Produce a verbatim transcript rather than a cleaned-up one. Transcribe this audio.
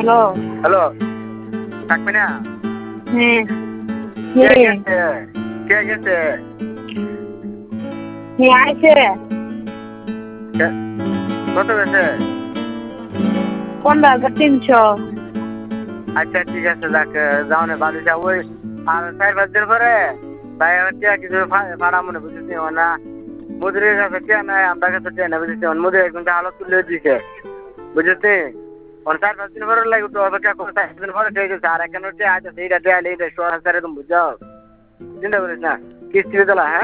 hello hello থাকবে না হ্যাঁ কে কে গেছে কে গেছে কে আইছে কে- কত গেছে পনেরো হাজার তিনশো আচ্ছা ঠিক আছে যাক যাও না ভালো যাও ওই আর চার পাঁচ দিন পরে ভাই হচ্ছে কিছু ভাড়া মনে বুঝেছি না মুদিরের কাছে কে নাই আমার কাছে কে না বুঝেছি মুদির কিন্তু আলো তুলে দিছে বুঝেছি ওর চার পাঁচ দিন পরে লাগে তো অপেক্ষা করে চার দিন পরে ঠিক আছে আর এখানে হচ্ছে আজ এইটা দেয়ালে এইটা শোয়া সারে তুমি বুঝাও চিন্তা করিস না কিস্তি দিলা হ্যাঁ